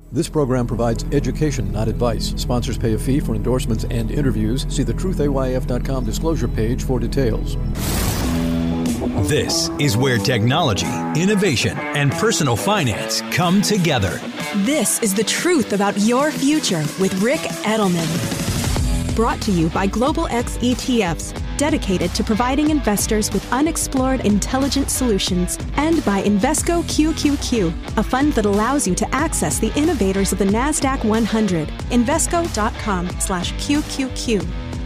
This program provides education, not advice. Sponsors pay a fee for endorsements and interviews. See the truthayf.com disclosure page for details. This is where technology, innovation, and personal finance come together. This is The Truth About Your Future with Ric Edelman. Brought to you by Global X ETFs, dedicated to providing investors with unexplored intelligent solutions, and by Invesco QQQ, a fund that allows you to access the innovators of the NASDAQ 100. Invesco.com/QQQ.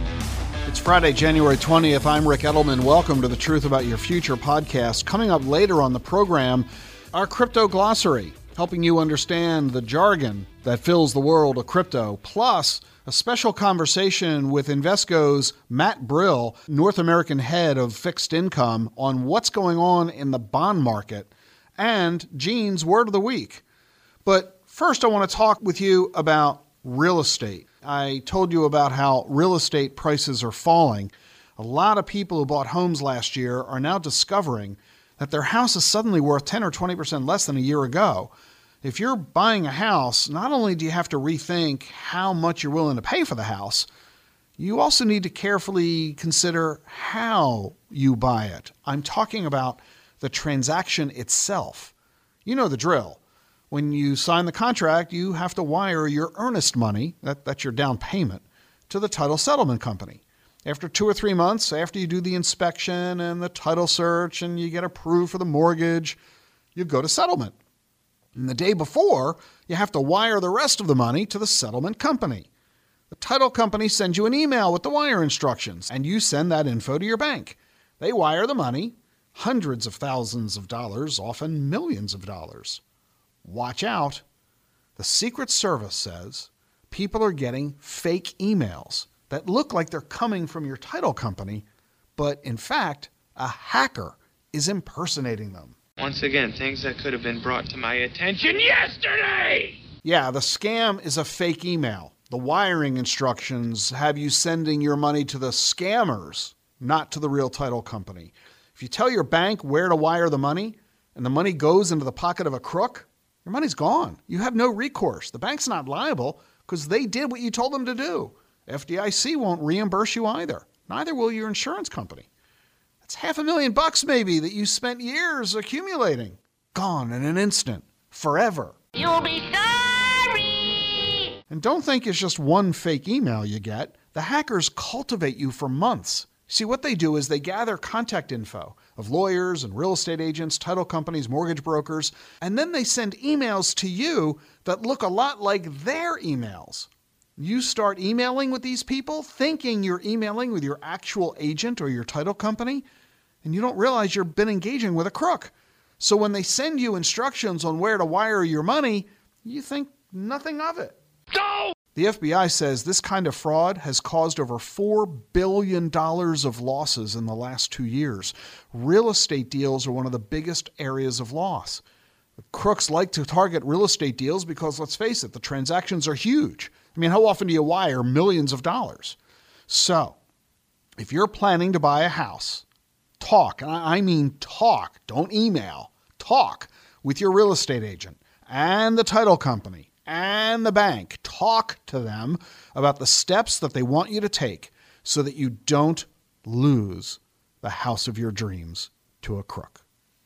It's Friday, January 20th. I'm Ric Edelman. Welcome to the Truth About Your Future podcast. Coming up later on the program, our crypto glossary, helping you understand the jargon that fills the world of crypto, plus a special conversation with Invesco's Matt Brill, North American head of fixed income, on what's going on in the bond market, and Gene's Word of the Week. But first, I want to talk with you about real estate. I told you about how real estate prices are falling. A lot of people who bought homes last year are now discovering that their house is suddenly worth 10 or 20% less than a year ago. If you're buying a house, not only do you have to rethink how much you're willing to pay for the house, you also need to carefully consider how you buy it. I'm talking about the transaction itself. You know the drill. When you sign the contract, you have to wire your earnest money, that's your down payment, to the title settlement company. After 2 or 3 months, after you do the inspection and the title search and you get approved for the mortgage, you go to settlement. And the day before, you have to wire the rest of the money to the settlement company. The title company sends you an email with the wire instructions, and you send that info to your bank. They wire the money, hundreds of thousands of dollars, often millions of dollars. Watch out. The Secret Service says people are getting fake emails that look like they're coming from your title company, but in fact, a hacker is impersonating them. Once again, things that could have been brought to my attention yesterday! Yeah, the scam is a fake email. The wiring instructions have you sending your money to the scammers, not to the real title company. If you tell your bank where to wire the money, and the money goes into the pocket of a crook, your money's gone. You have no recourse. The bank's not liable because they did what you told them to do. FDIC won't reimburse you either. Neither will your insurance company. That's $500,000 maybe that you spent years accumulating. Gone in an instant. Forever. You'll be sorry! And don't think it's just one fake email you get. The hackers cultivate you for months. See, what they do is they gather contact info of lawyers and real estate agents, title companies, mortgage brokers, and then they send emails to you that look a lot like their emails. You start emailing with these people, thinking you're emailing with your actual agent or your title company, and you don't realize you've been engaging with a crook. So when they send you instructions on where to wire your money, you think nothing of it. Go! The FBI says this kind of fraud has caused over $4 billion of losses in the last 2 years. Real estate deals are one of the biggest areas of loss. The crooks like to target real estate deals because, let's face it, the transactions are huge. I mean, how often do you wire millions of dollars? So, if you're planning to buy a house, talk, and I mean talk, don't email, talk with your real estate agent and the title company and the bank. Talk to them about the steps that they want you to take so that you don't lose the house of your dreams to a crook.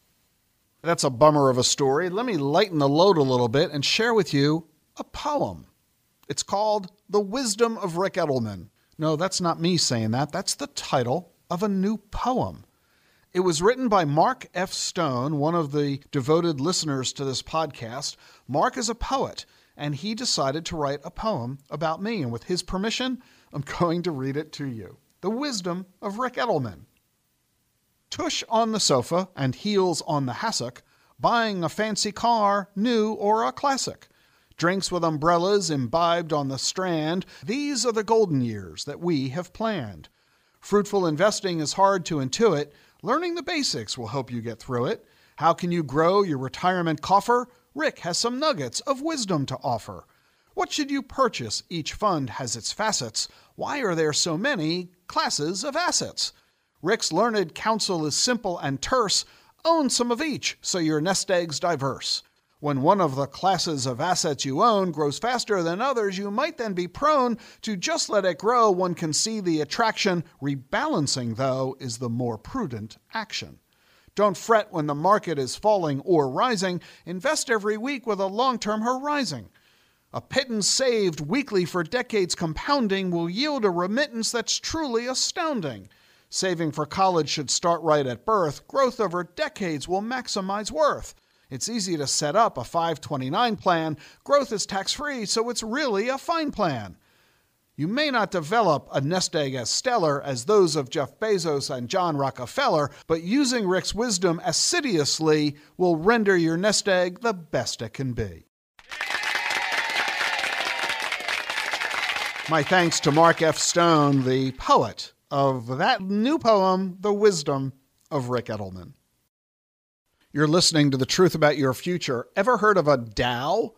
That's a bummer of a story. Let me lighten the load a little bit and share with you a poem. It's called The Wisdom of Ric Edelman. No, that's not me saying that. That's the title of a new poem. It was written by Mark F. Stone, one of the devoted listeners to this podcast. Mark is a poet, and he decided to write a poem about me. And with his permission, I'm going to read it to you. The Wisdom of Ric Edelman. Tush on the sofa and heels on the hassock, buying a fancy car, new or a classic. Drinks with umbrellas imbibed on the strand, these are the golden years that we have planned. Fruitful investing is hard to intuit. Learning the basics will help you get through it. How can you grow your retirement coffer? Ric has some nuggets of wisdom to offer. What should you purchase? Each fund has its facets. Why are there so many classes of assets? Ric's learned counsel is simple and terse. Own some of each so your nest egg's diverse. When one of the classes of assets you own grows faster than others, you might then be prone to just let it grow. One can see the attraction. Rebalancing, though, is the more prudent action. Don't fret when the market is falling or rising. Invest every week with a long-term horizon. A pittance saved weekly for decades compounding will yield a remittance that's truly astounding. Saving for college should start right at birth. Growth over decades will maximize worth. It's easy to set up a 529 plan. Growth is tax-free, so it's really a fine plan. You may not develop a nest egg as stellar as those of Jeff Bezos and John Rockefeller, but using Rick's wisdom assiduously will render your nest egg the best it can be. My thanks to Mark F. Stone, the poet of that new poem, The Wisdom of Rick Edelman. You're listening to The Truth About Your Future. Ever heard of a DAO?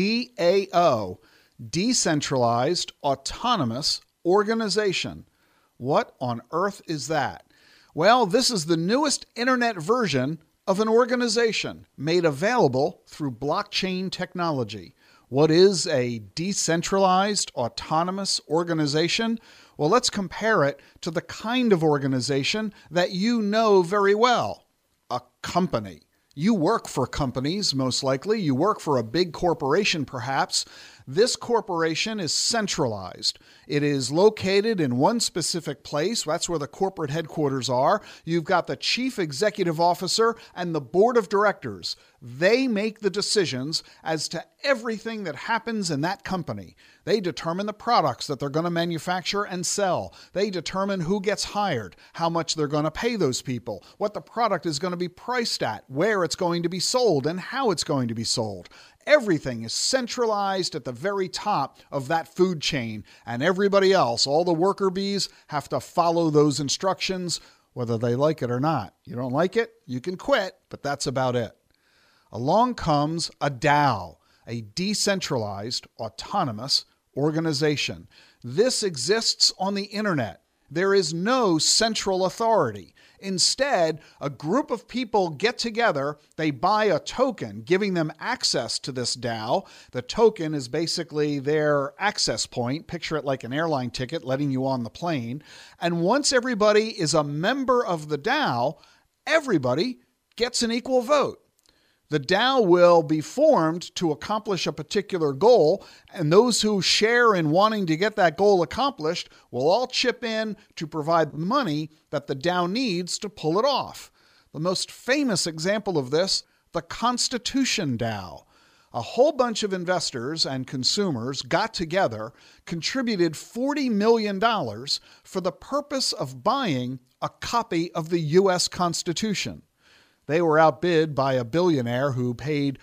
D-A-O. Decentralized Autonomous Organization. What on earth is that? Well, this is the newest internet version of an organization made available through blockchain technology. What is a decentralized autonomous organization? Well, let's compare it to the kind of organization that you know very well. A company. You work for companies, most likely. You work for a big corporation, perhaps. This corporation is centralized. It is located in one specific place. That's where the corporate headquarters are. You've got the chief executive officer and the board of directors. They make the decisions as to everything that happens in that company. They determine the products that they're going to manufacture and sell. They determine who gets hired, how much they're going to pay those people, what the product is going to be priced at, where it's going to be sold, and how it's going to be sold. Everything is centralized at the very top of that food chain, and everybody else, all the worker bees, have to follow those instructions, whether they like it or not. You don't like it, you can quit, but that's about it. Along comes a DAO, a decentralized autonomous organization. This exists on the internet. There is no central authority. Instead, a group of people get together, they buy a token, giving them access to this DAO. The token is basically their access point. Picture it like an airline ticket letting you on the plane. And once everybody is a member of the DAO, everybody gets an equal vote. The DAO will be formed to accomplish a particular goal, and those who share in wanting to get that goal accomplished will all chip in to provide money that the DAO needs to pull it off. The most famous example of this, the Constitution DAO. A whole bunch of investors and consumers got together, contributed $40 million for the purpose of buying a copy of the U.S. Constitution. They were outbid by a billionaire who paid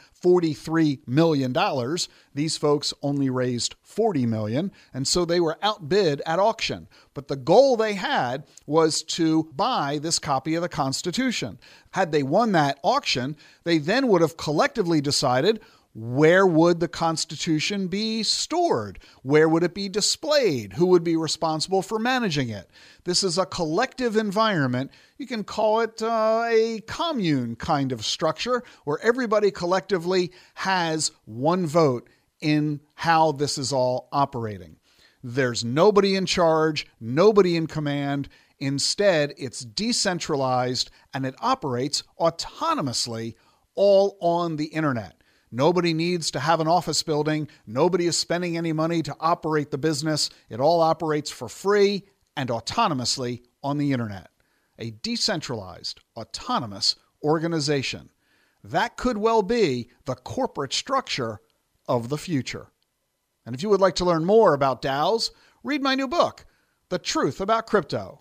$43 million. These folks only raised $40 million, and so they were outbid at auction. But the goal they had was to buy this copy of the Constitution. Had they won that auction, they then would have collectively decided, where would the Constitution be stored? Where would it be displayed? Who would be responsible for managing it? This is a collective environment. You can call it a commune kind of structure where everybody collectively has one vote in how this is all operating. There's nobody in charge, nobody in command. Instead, it's decentralized and it operates autonomously all on the internet. Nobody needs to have an office building. Nobody is spending any money to operate the business. It all operates for free and autonomously on the internet. A decentralized, autonomous organization. That could well be the corporate structure of the future. And if you would like to learn more about DAOs, read my new book, The Truth About Crypto.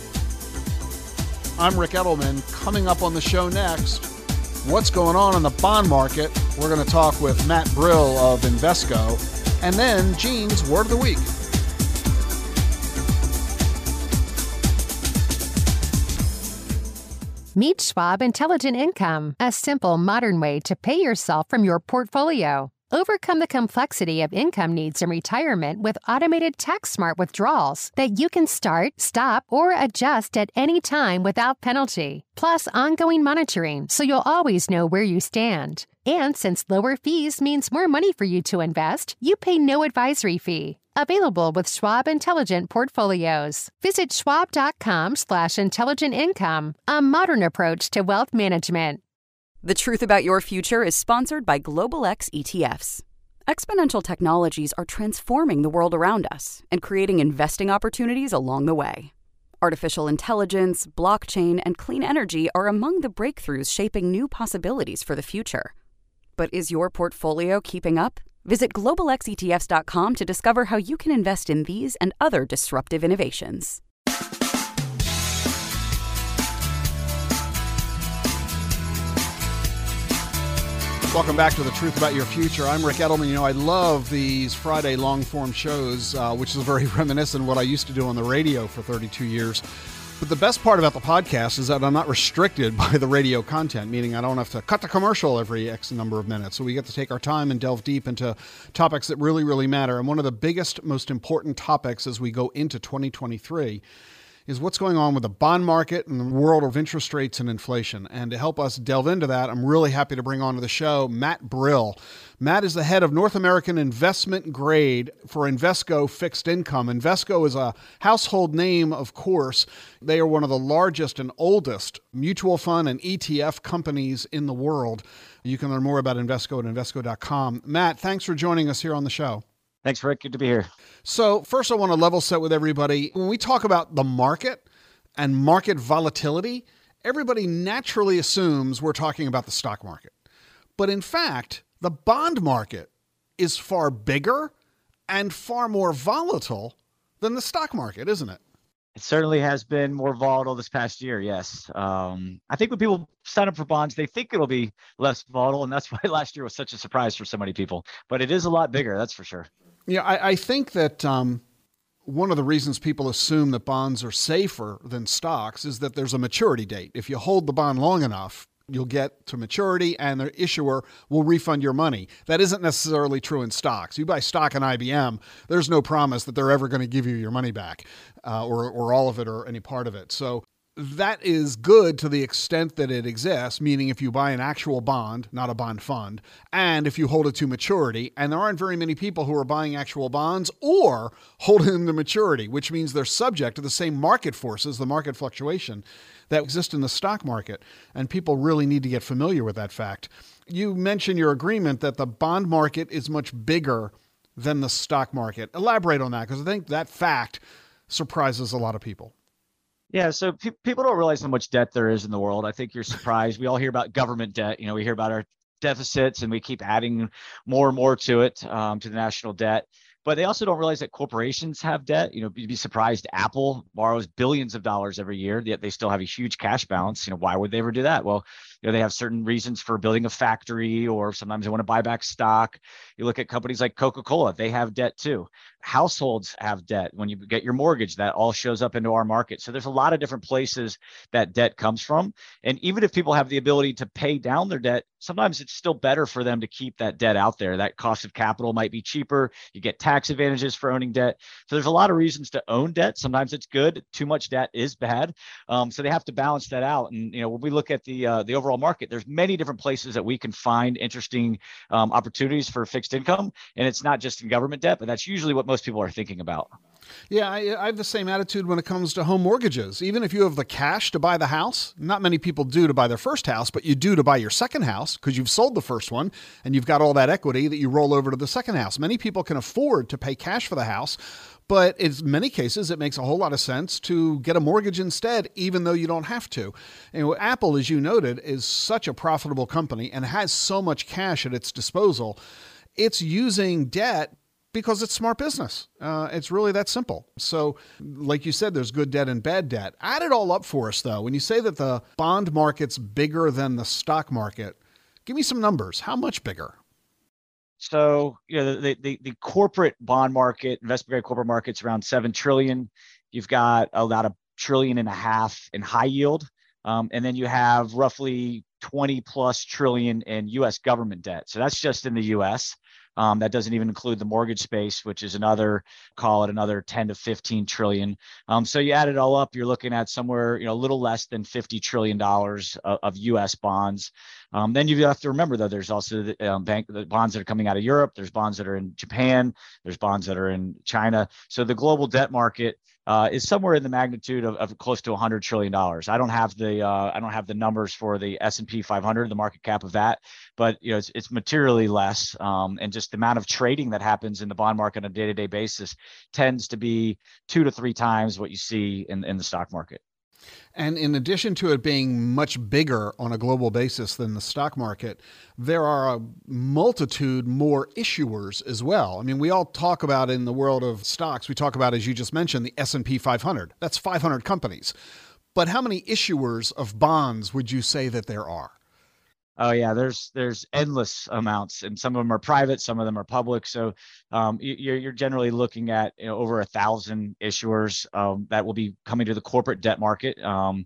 I'm Rick Edelman. Coming up on the show next, what's going on in the bond market? We're going to talk with Matt Brill of Invesco. And then Gene's Word of the Week. Meet Schwab Intelligent Income, a simple, modern way to pay yourself from your portfolio. Overcome the complexity of income needs in retirement with automated tax-smart withdrawals that you can start, stop, or adjust at any time without penalty. Plus ongoing monitoring so you'll always know where you stand. And since lower fees means more money for you to invest, you pay no advisory fee. Available with Schwab Intelligent Portfolios. Visit schwab.com/intelligent income, a modern approach to wealth management. The Truth About Your Future is sponsored by Global X ETFs. Exponential technologies are transforming the world around us and creating investing opportunities along the way. Artificial intelligence, blockchain, and clean energy are among the breakthroughs shaping new possibilities for the future. But is your portfolio keeping up? Visit globalxetfs.com to discover how you can invest in these and other disruptive innovations. Welcome back to The Truth About Your Future. I'm Rick Edelman. You know, I love these Friday long-form shows, which is very reminiscent of what I used to do on the radio for 32 years. But the best part about the podcast is that I'm not restricted by the radio content, meaning I don't have to cut the commercial every X number of minutes. So we get to take our time and delve deep into topics that really, really matter. And one of the biggest, most important topics as we go into 2023 is what's going on with the bond market and the world of interest rates and inflation. And to help us delve into that, I'm really happy to bring on to the show Matt Brill. Matt is the head of North American Investment Grade for Invesco Fixed Income. Invesco is a household name, of course. They are one of the largest and oldest mutual fund and ETF companies in the world. You can learn more about Invesco at Invesco.com. Matt, thanks for joining us here on the show. Thanks, Rick. Good to be here. So first, I want to level set with everybody. When we talk about the market and market volatility, everybody naturally assumes we're talking about the stock market. But in fact, the bond market is far bigger and far more volatile than the stock market, isn't it? It certainly has been more volatile this past year, yes. I think when people sign up for bonds, they think it'll be less volatile, and that's why last year was such a surprise for so many people. But it is a lot bigger, that's for sure. Yeah, I think that one of the reasons people assume that bonds are safer than stocks is that there's a maturity date. If you hold the bond long enough, you'll get to maturity and the issuer will refund your money. That isn't necessarily true in stocks. You buy stock in IBM, there's no promise that they're ever going to give you your money back or all of it or any part of it. So that is good to the extent that it exists, meaning if you buy an actual bond, not a bond fund, and if you hold it to maturity, and there aren't very many people who are buying actual bonds or holding them to maturity, which means they're subject to the same market forces, the market fluctuation that exist in the stock market. And people really need to get familiar with that fact. You mentioned your agreement that the bond market is much bigger than the stock market. Elaborate on that, because I think that fact surprises a lot of people. Yeah, so people don't realize how much debt there is in the world. I think you're surprised. We all hear about government debt. You know, we hear about our deficits and we keep adding more and more to it, to the national debt. But they also don't realize that corporations have debt. You know, you'd be surprised. Apple borrows billions of dollars every year, yet they still have a huge cash balance. You know, why would they ever do that? Well, you know, they have certain reasons for building a factory, or sometimes they want to buy back stock. You look at companies like Coca-Cola, they have debt too. Households have debt. When you get your mortgage, that all shows up into our market. So there's a lot of different places that debt comes from. And even if people have the ability to pay down their debt, sometimes it's still better for them to keep that debt out there. That cost of capital might be cheaper. You get tax advantages for owning debt. So there's a lot of reasons to own debt. Sometimes it's good. Too much debt is bad. So they have to balance that out. And, you know, when we look at the overall market, there's many different places that we can find interesting opportunities for fixed income. And it's not just in government debt, but that's usually what most people are thinking about. Yeah, I have the same attitude when it comes to home mortgages. Even if you have the cash to buy the house, not many people do to buy their first house, but you do to buy your second house because you've sold the first one and you've got all that equity that you roll over to the second house. Many people can afford to pay cash for the house, but in many cases, it makes a whole lot of sense to get a mortgage instead, even though you don't have to. And Apple, as you noted, is such a profitable company and has so much cash at its disposal. It's using debt because it's smart business. It's really that simple. So like you said, there's good debt and bad debt. Add it all up for us, though. When you say that the bond market's bigger than the stock market, give me some numbers. How much bigger? So, you know, the corporate bond market, investment grade corporate market's around $7 trillion. You've got about $1.5 trillion in high yield. And then you have roughly 20 plus trillion in U.S. government debt. So that's just in the U.S. That doesn't even include the mortgage space, which is call it another 10 to 15 trillion. So you add it all up, you're looking at somewhere, you know, a little less than $50 trillion of U.S. bonds. Then you have to remember, though, there's also the bonds that are coming out of Europe. There's bonds that are in Japan. There's bonds that are in China. So the global debt market is somewhere in the magnitude of close to $100 trillion. I don't have the numbers for the S&P 500, the market cap of that, but it's materially less. And just the amount of trading that happens in the bond market on a day-to-day basis tends to be 2 to 3 times what you see in the stock market. And in addition to it being much bigger on a global basis than the stock market, there are a multitude more issuers as well. I mean, we all talk about in the world of stocks, we talk about, as you just mentioned, the S&P 500. That's 500 companies. But how many issuers of bonds would you say that there are? Oh yeah, there's endless amounts, and some of them are private, some of them are public. So you're generally looking at over 1,000 issuers that will be coming to the corporate debt market,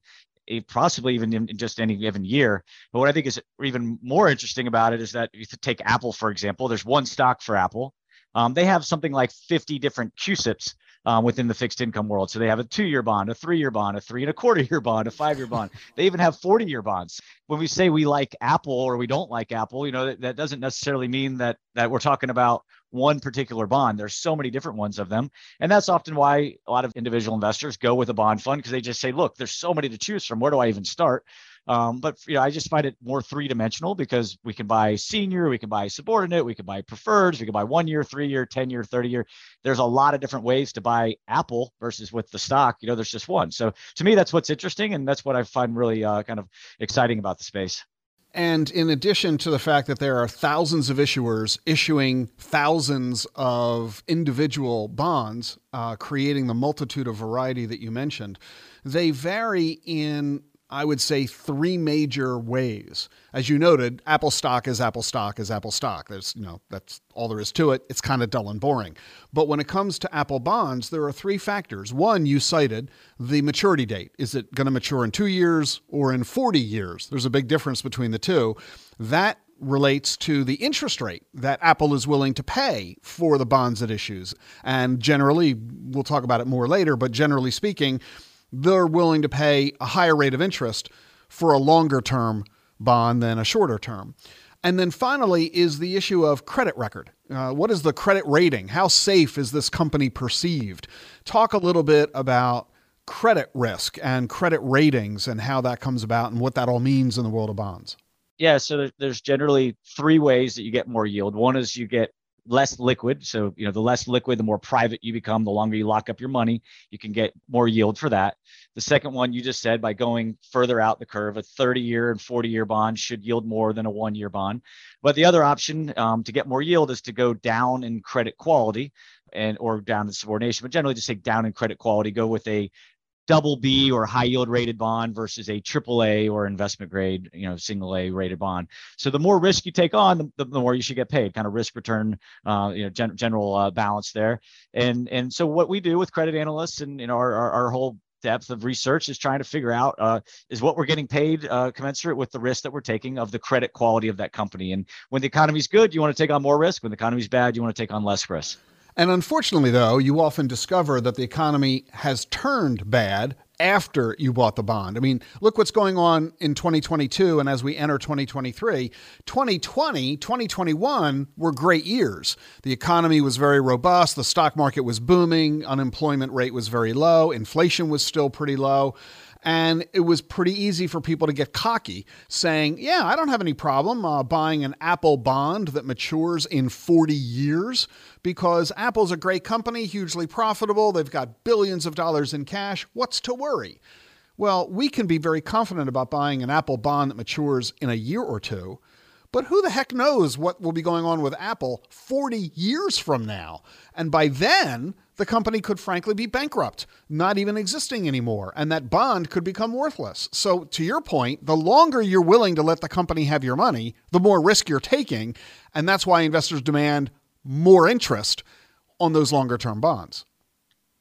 possibly even in just any given year. But what I think is even more interesting about it is that if you take Apple, for example, there's one stock for Apple. They have something like 50 different CUSIPs within the fixed income world. So they have a 2-year bond, a 3-year bond, a 3.25-year bond, a 5-year bond. They even have 40-year bonds. When we say we like Apple or we don't like Apple, that doesn't necessarily mean that we're talking about one particular bond. There's so many different ones of them. And that's often why a lot of individual investors go with a bond fund, because they just say, look, there's so many to choose from. Where do I even start? But I just find it more 3-dimensional because we can buy senior, we can buy subordinate, we can buy preferreds, we can buy 1 year, 3 year, 10 year, 30 year. There's a lot of different ways to buy Apple versus with the stock, there's just one. So to me, that's what's interesting. And that's what I find really kind of exciting about the space. And in addition to the fact that there are thousands of issuers issuing thousands of individual bonds, creating the multitude of variety that you mentioned, they vary in, I would say, 3 major ways. As you noted, Apple stock is Apple stock is Apple stock. There's, that's all there is to it. It's kind of dull and boring. But when it comes to Apple bonds, there are 3 factors. One, you cited the maturity date. Is it going to mature in 2 years or in 40 years? There's a big difference between the two. That relates to the interest rate that Apple is willing to pay for the bonds it issues. And generally, we'll talk about it more later, but generally speaking, they're willing to pay a higher rate of interest for a longer term bond than a shorter term. And then finally is the issue of credit record. What is the credit rating? How safe is this company perceived? Talk a little bit about credit risk and credit ratings and how that comes about and what that all means in the world of bonds. Yeah, so there's generally 3 ways that you get more yield. One is you get less liquid. So, the less liquid, the more private you become, the longer you lock up your money, you can get more yield for that. The second one, you just said, by going further out the curve, a 30-year and 40-year bond should yield more than a 1-year bond. But the other option to get more yield is to go down in credit quality or down in subordination, but generally just say down in credit quality, go with a BB or high yield rated bond versus a AAA or investment grade, single A rated bond. So the more risk you take on, the more you should get paid, kind of risk return, general balance there. And so what we do with credit analysts and our whole depth of research is trying to figure out is what we're getting paid commensurate with the risk that we're taking of the credit quality of that company. And when the economy's good, you want to take on more risk. When the economy's bad, you want to take on less risk. And unfortunately, though, you often discover that the economy has turned bad after you bought the bond. I mean, look what's going on in 2022 and as we enter 2023. 2020, 2021 were great years. The economy was very robust. The stock market was booming. Unemployment rate was very low. Inflation was still pretty low. And it was pretty easy for people to get cocky, saying, yeah, I don't have any problem buying an Apple bond that matures in 40 years because Apple's a great company, hugely profitable. They've got billions of dollars in cash. What's to worry? Well, we can be very confident about buying an Apple bond that matures in a year or two. But who the heck knows what will be going on with Apple 40 years from now? And by then, the company could frankly be bankrupt, not even existing anymore, and that bond could become worthless. So to your point, the longer you're willing to let the company have your money, the more risk you're taking, and that's why investors demand more interest on those longer term bonds.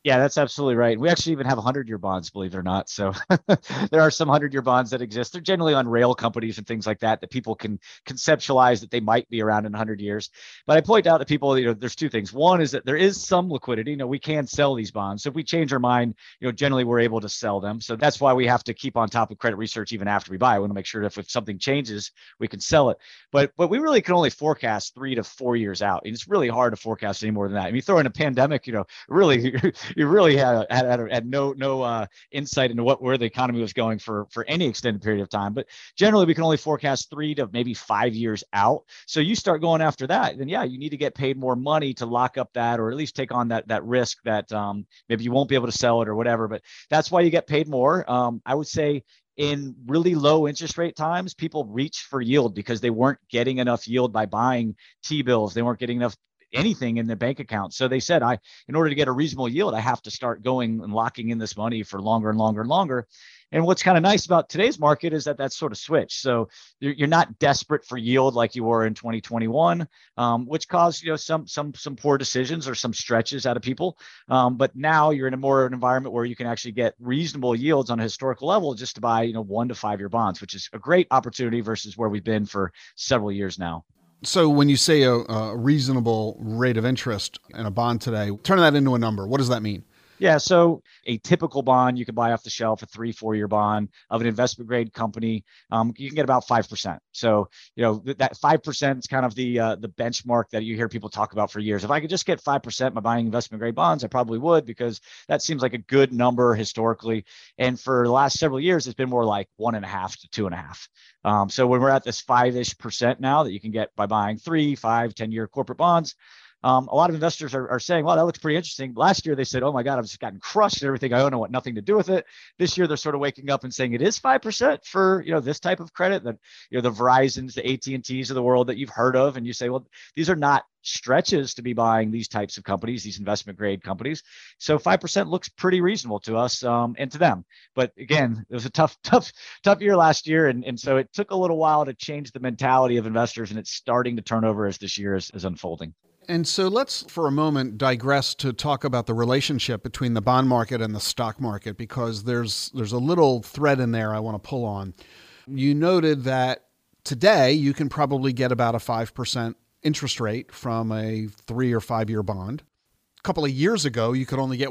Yeah, that's absolutely right. We actually even have 100-year bonds, believe it or not. So there are some 100-year bonds that exist. They're generally on rail companies and things like that people can conceptualize that they might be around in 100 years. But I point out to people, there's two things. One is that there is some liquidity. We can sell these bonds. So if we change our mind, generally we're able to sell them. So that's why we have to keep on top of credit research even after we buy. We want to make sure that if something changes, we can sell it. But we really can only forecast 3 to 4 years out. And it's really hard to forecast any more than that. I mean, you throw in a pandemic, really, you really had no insight into where the economy was going for any extended period of time. But generally, we can only forecast 3 to maybe 5 years out. So you start going after that, then yeah, you need to get paid more money to lock up that, or at least take on that risk that maybe you won't be able to sell it or whatever. But that's why you get paid more. I would say in really low interest rate times, people reach for yield because they weren't getting enough yield by buying T-bills. They weren't getting enough anything in their bank account. So they said, in order to get a reasonable yield, I have to start going and locking in this money for longer and longer and longer. And what's kind of nice about today's market is that that's sort of switched. So you're not desperate for yield like you were in 2021, which caused some poor decisions or some stretches out of people. But now you're in an environment where you can actually get reasonable yields on a historical level just to buy 1 to 5 year bonds, which is a great opportunity versus where we've been for several years now. So when you say a reasonable rate of interest in a bond today, turn that into a number. What does that mean? Yeah. So a typical bond you can buy off the shelf, a 3-4 year bond of an investment grade company, you can get about 5%. So, that 5% is kind of the benchmark that you hear people talk about for years. If I could just get 5% by buying investment grade bonds, I probably would, because that seems like a good number historically. And for the last several years, it's been more like 1.5 to 2.5. So when we're at this 5-ish% now that you can get by buying 3, 5, 10-year corporate bonds, a lot of investors are saying, well, that looks pretty interesting. Last year, they said, oh my God, I've just gotten crushed and everything I own. I want nothing to do with it. This year, they're sort of waking up and saying it is 5% for, this type of credit, that, the Verizons, the AT&Ts of the world that you've heard of. And you say, well, these are not stretches to be buying these types of companies, these investment grade companies. So 5% looks pretty reasonable to us and to them. But again, it was a tough year last year. And so it took a little while to change the mentality of investors, and it's starting to turn over as this year is unfolding. And so let's, for a moment, digress to talk about the relationship between the bond market and the stock market, because there's a little thread in there I want to pull on. You noted that today you can probably get about a 5% interest rate from a 3 or 5 year bond. A couple of years ago, you could only get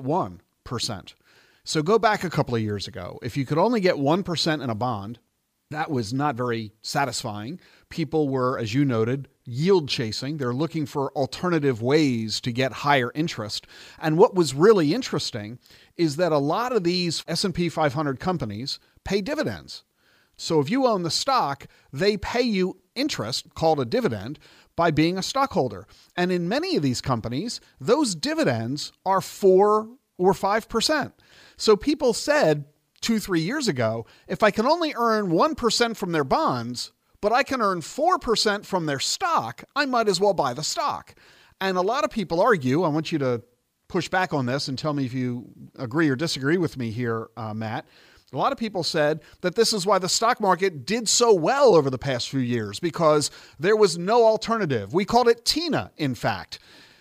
1%. So go back a couple of years ago. If you could only get 1% in a bond, that was not very satisfying. People were, as you noted, yield chasing. They're looking for alternative ways to get higher interest. And what was really interesting is that a lot of these S&P 500 companies pay dividends. So if you own the stock, they pay you interest, called a dividend, by being a stockholder. And in many of these companies, those dividends are 4 or 5%. So people said 2-3 years ago, if I can only earn 1% from their bonds, but I can earn 4% from their stock, I might as well buy the stock. And a lot of people argue, I want you to push back on this and tell me if you agree or disagree with me here, Matt. A lot of people said that this is why the stock market did so well over the past few years, because there was no alternative. We called it TINA, in fact.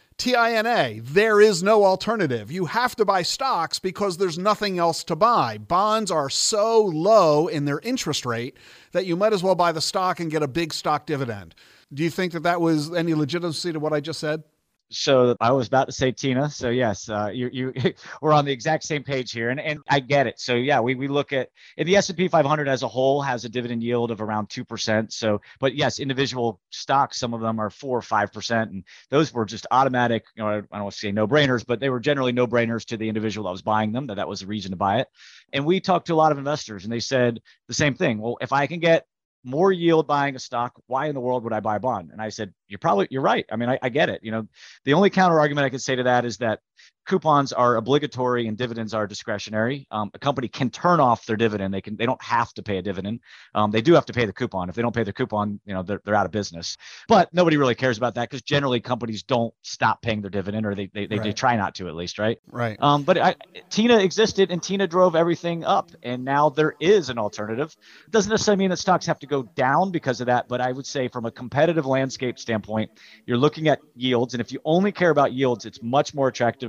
TINA, there is no alternative. You have to buy stocks because there's nothing else to buy. Bonds are so low in their interest rate that you might as well buy the stock and get a big stock dividend. Do you think that was any legitimacy to what I just said? So I was about to say Tina. So yes, you we're on the exact same page here, and I get it. So yeah, we look at the S&P 500 as a whole has a dividend yield of around 2%. So, but yes, individual stocks, some of them are 4 or 5%, and those were just automatic. I don't want to say no brainers, but they were generally no brainers to the individual that was buying them. That was the reason to buy it. And we talked to a lot of investors, and they said the same thing. Well, if I can get more yield buying a stock, why in the world would I buy a bond? And I said, you're right. I mean, I get it. The only counter argument I could say to that is that coupons are obligatory and dividends are discretionary. A company can turn off their dividend. They don't have to pay a dividend. They do have to pay the coupon. If they don't pay the coupon, they're out of business. But nobody really cares about that because generally companies don't stop paying their dividend, or they try not to, at least, right? Right. But TINA existed and TINA drove everything up, and now there is an alternative. It doesn't necessarily mean that stocks have to go down because of that, but I would say from a competitive landscape standpoint, you're looking at yields, and if you only care about yields, it's much more attractive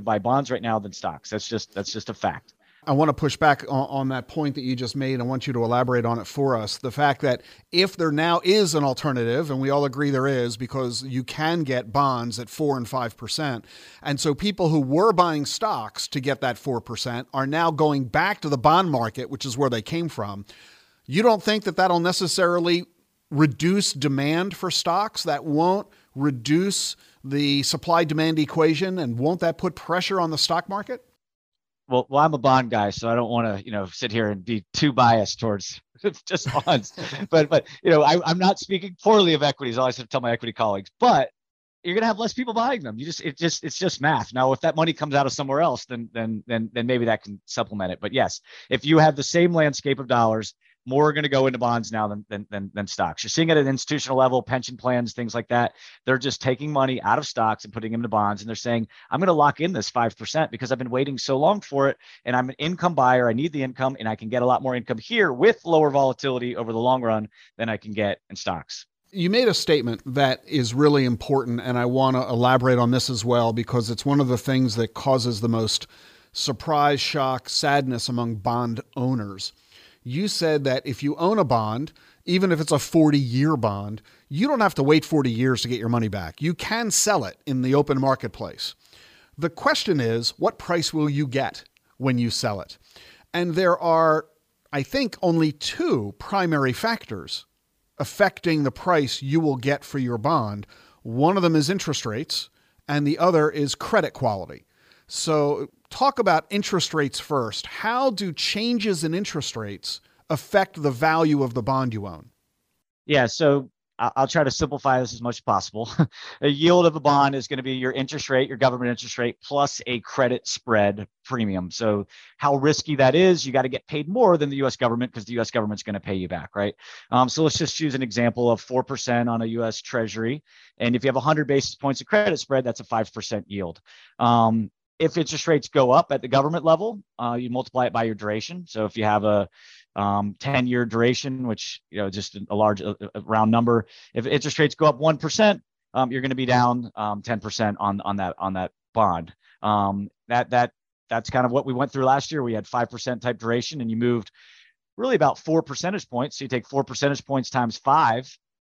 buy bonds right now than stocks. That's just a fact. I want to push back on that point that you just made. I want you to elaborate on it for us. The fact that if there now is an alternative, and we all agree there is, because you can get bonds at 4 and 5%. And so people who were buying stocks to get that 4% are now going back to the bond market, which is where they came from. You don't think that that'll necessarily reduce demand for stocks? That won't reduce the supply-demand equation, and won't that put pressure on the stock market? Well, I'm a bond guy, so I don't want to, sit here and be too biased towards just bonds. but I'm not speaking poorly of equities. I always have to tell my equity colleagues, but you're going to have less people buying them. It's just math. Now, if that money comes out of somewhere else, then maybe that can supplement it. But yes, if you have the same landscape of dollars, more are going to go into bonds now than stocks. You're seeing it at an institutional level, pension plans, things like that. They're just taking money out of stocks and putting them into bonds. And they're saying, I'm going to lock in this 5% because I've been waiting so long for it. And I'm an income buyer. I need the income, and I can get a lot more income here with lower volatility over the long run than I can get in stocks. You made a statement that is really important, and I want to elaborate on this as well, because it's one of the things that causes the most surprise, shock, sadness among bond owners. You said that if you own a bond, even if it's a 40-year bond, you don't have to wait 40 years to get your money back. You can sell it in the open marketplace. The question is, what price will you get when you sell it? And there are, I think, only two primary factors affecting the price you will get for your bond. One of them is interest rates, and the other is credit quality. So talk about interest rates first. How do changes in interest rates affect the value of the bond you own? Yeah, so I'll try to simplify this as much as possible. A yield of a bond is going to be your interest rate, your government interest rate, plus a credit spread premium. So how risky that is, you got to get paid more than the U.S. government because the U.S. government's going to pay you back, right? So let's just use an example of 4% on a U.S. Treasury. And if you have 100 basis points of credit spread, that's a 5% yield. If interest rates go up at the government level, you multiply it by your duration. So if you have a 10-year duration, which, just a large round number, if interest rates go up 1%, you're going to be down 10% on that bond. That's kind of what we went through last year. We had 5% type duration, and you moved really about 4 percentage points. So you take 4 percentage points times 5